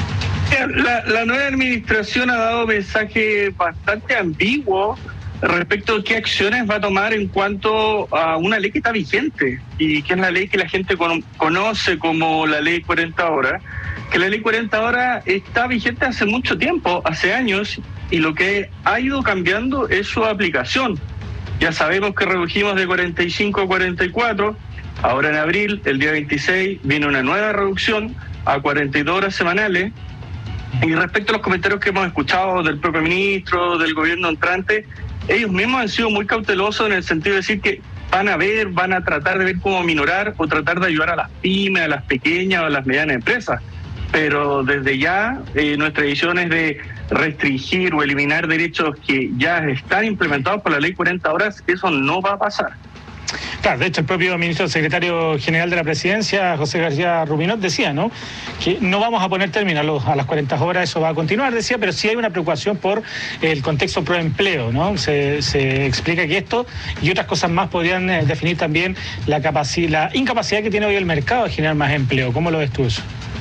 La nueva administración ha dado mensaje bastante ambiguo respecto a qué acciones va a tomar en cuanto a una ley que está vigente y que es la ley que la gente conoce como la ley 40 horas, que la ley 40 horas está vigente hace mucho tiempo, hace años, y lo que ha ido cambiando es su aplicación. Ya sabemos que redujimos de 45 a 44, ahora en abril, el día 26, viene una nueva reducción a 42 horas semanales. Y respecto a los comentarios que hemos escuchado del propio ministro, del gobierno entrante, ellos mismos han sido muy cautelosos en el sentido de decir que van a tratar de ver cómo minorar o tratar de ayudar a las pymes, a las pequeñas o a las medianas empresas. Pero desde ya nuestra decisión es de restringir o eliminar derechos que ya están implementados por la ley 40 horas, eso no va a pasar. Claro, de hecho el propio ministro secretario general de la presidencia, José García Rubinot, decía, ¿no?, que no vamos a poner término a las 40 horas, eso va a continuar, decía, pero sí hay una preocupación por el contexto proempleo, ¿no? Se explica que esto y otras cosas más podrían definir también la incapacidad que tiene hoy el mercado de generar más empleo. ¿Cómo lo ves tú eso?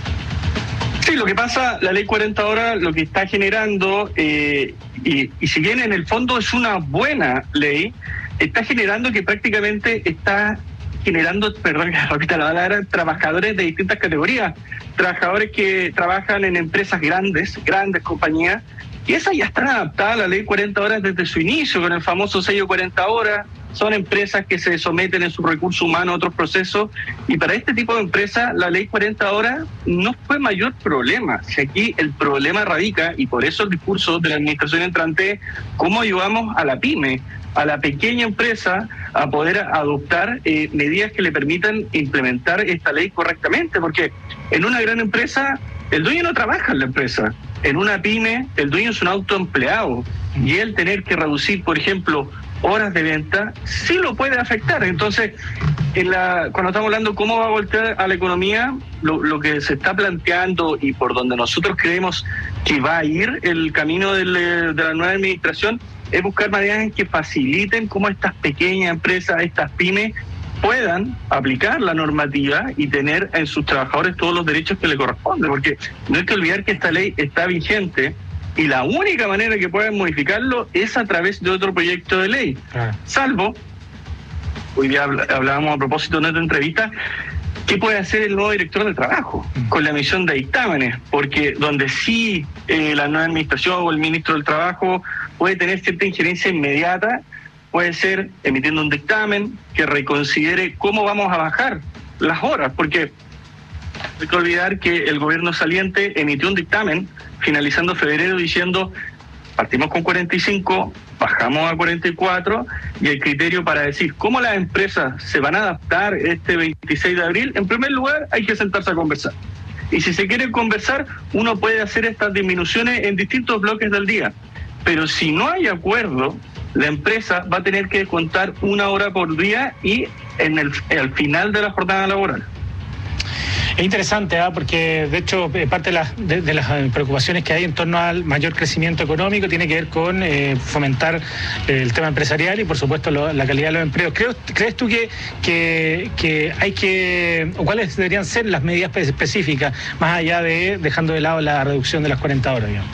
Sí, lo que pasa, la ley 40 horas lo que está generando, y si bien en el fondo es una buena ley, está generando que prácticamente está generando, perdón que repita la palabra, trabajadores de distintas categorías, trabajadores que trabajan en empresas grandes compañías, y esas ya están adaptadas a la ley 40 horas desde su inicio, con el famoso sello 40 horas, son empresas que se someten en su recurso humano a otros procesos, y para este tipo de empresas la ley 40 horas no fue mayor problema. Si aquí el problema radica, y por eso el discurso de la administración entrante, cómo ayudamos a la pyme, a la pequeña empresa a poder adoptar medidas que le permitan implementar esta ley correctamente, porque en una gran empresa el dueño no trabaja en la empresa, en una pyme el dueño es un autoempleado y él tener que reducir, por ejemplo, horas de venta, sí lo puede afectar. Entonces, cuando estamos hablando cómo va a voltear a la economía, lo que se está planteando y por donde nosotros creemos que va a ir el camino de la nueva administración es buscar maneras en que faciliten cómo estas pequeñas empresas, estas pymes, puedan aplicar la normativa y tener en sus trabajadores todos los derechos que le corresponden, porque no hay que olvidar que esta ley está vigente y la única manera que pueden modificarlo es a través de otro proyecto de ley, salvo, hoy día hablábamos a propósito de nuestra entrevista, ¿qué puede hacer el nuevo director del trabajo con la emisión de dictámenes? Porque donde sí la nueva administración o el ministro del Trabajo puede tener cierta injerencia inmediata, puede ser emitiendo un dictamen que reconsidere cómo vamos a bajar las horas, porque no hay que olvidar que el gobierno saliente emitió un dictamen finalizando febrero diciendo partimos con 45, bajamos a 44, y el criterio para decir cómo las empresas se van a adaptar este 26 de abril, en primer lugar hay que sentarse a conversar. Y si se quiere conversar, uno puede hacer estas disminuciones en distintos bloques del día. Pero si no hay acuerdo, la empresa va a tener que contar 1 hora por día y al final de la jornada laboral. Es interesante, porque de hecho parte de las preocupaciones que hay en torno al mayor crecimiento económico tiene que ver con fomentar el tema empresarial y por supuesto la calidad de los empleos. ¿Crees tú que hay que, o cuáles deberían ser las medidas específicas, más allá de dejando de lado la reducción de las 40 horas, digamos?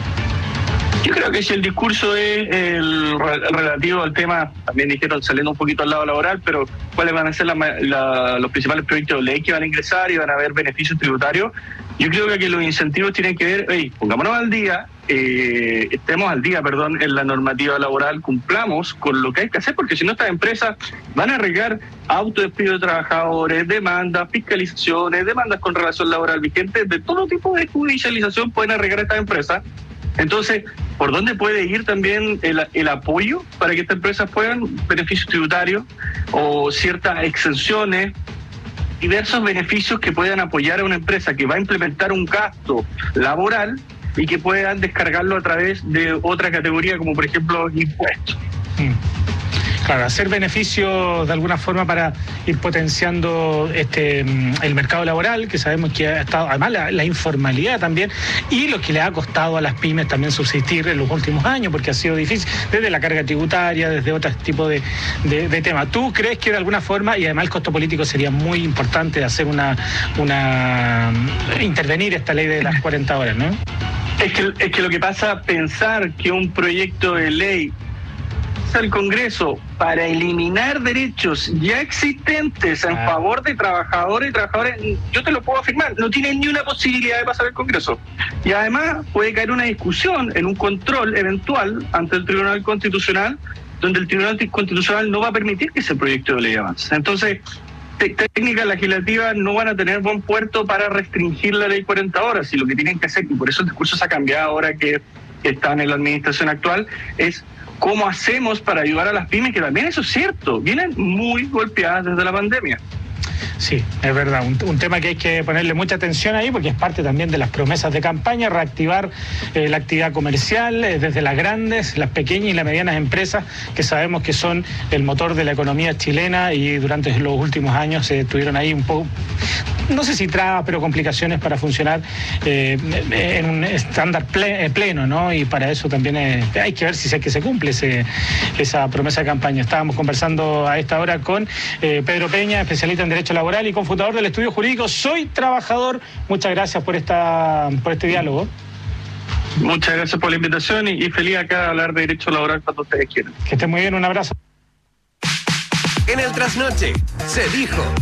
Yo creo que si el discurso es el relativo al tema, también dijeron saliendo un poquito al lado laboral, pero cuáles van a ser los principales proyectos de ley que van a ingresar y van a haber beneficios tributarios. Yo creo que aquí los incentivos tienen que ver, pongámonos al día, estemos al día, en la normativa laboral, cumplamos con lo que hay que hacer, porque si no estas empresas van a arriesgar autodespido de trabajadores, demandas, fiscalizaciones, demandas con relación laboral vigente, de todo tipo de judicialización pueden arriesgar estas empresas. Entonces, ¿por dónde puede ir también el apoyo para que estas empresas puedan beneficios tributarios o ciertas exenciones, diversos beneficios que puedan apoyar a una empresa que va a implementar un gasto laboral y que puedan descargarlo a través de otra categoría, como por ejemplo impuestos? Claro, hacer beneficios de alguna forma para ir potenciando el mercado laboral, que sabemos que ha estado, además la informalidad también, y lo que le ha costado a las pymes también subsistir en los últimos años, porque ha sido difícil, desde la carga tributaria, desde otro tipo de temas. ¿Tú crees que de alguna forma, y además el costo político sería muy importante hacer intervenir esta ley de las 40 horas, ¿no? Es que lo que pasa, pensar que un proyecto de ley al Congreso para eliminar derechos ya existentes en favor de trabajadores y trabajadoras, yo te lo puedo afirmar, no tiene ni una posibilidad de pasar el Congreso. Y además puede caer una discusión en un control eventual ante el Tribunal Constitucional, donde el Tribunal Constitucional no va a permitir que ese proyecto de ley avance. Entonces, técnicas legislativas no van a tener buen puerto para restringir la ley 40 horas, y lo que tienen que hacer, y por eso el discurso se ha cambiado ahora que están en la administración actual, es ¿cómo hacemos para ayudar a las pymes? Que también eso es cierto, vienen muy golpeadas desde la pandemia. Sí, es verdad, un tema que hay que ponerle mucha atención ahí porque es parte también de las promesas de campaña, reactivar la actividad comercial desde las grandes, las pequeñas y las medianas empresas que sabemos que son el motor de la economía chilena y durante los últimos años tuvieron ahí un poco, no sé si trabas, pero complicaciones para funcionar en un estándar pleno, ¿no? Y para eso también hay que ver si es que se cumple esa promesa de campaña. Estábamos conversando a esta hora con Pedro Peña, especialista en Derecho Laboral y cofundador del Estudio Jurídico Soy Trabajador. Muchas gracias por este diálogo. Muchas gracias por la invitación y feliz acá a hablar de Derecho Laboral cuando ustedes quieran. Que estén muy bien, un abrazo. En el Trasnoche se dijo.